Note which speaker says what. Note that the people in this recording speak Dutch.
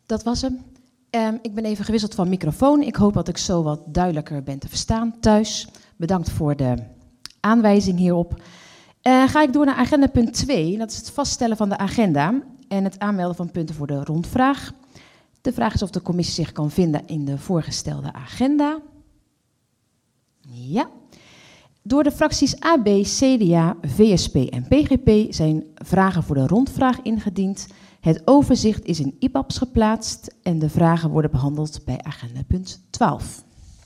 Speaker 1: Dat was hem. Ik ben even gewisseld van microfoon. Ik hoop dat ik zo wat duidelijker ben te verstaan thuis. Bedankt voor de aanwijzing hierop. Ga ik door naar agenda punt 2. Dat is het vaststellen van de agenda en het aanmelden van punten voor de rondvraag. De vraag is of de commissie zich kan vinden in de voorgestelde agenda. Ja. Door de fracties AB, CDA, VSP en PGP zijn vragen voor de rondvraag ingediend. Het overzicht is in IPABS geplaatst en de vragen worden behandeld bij agenda punt 12.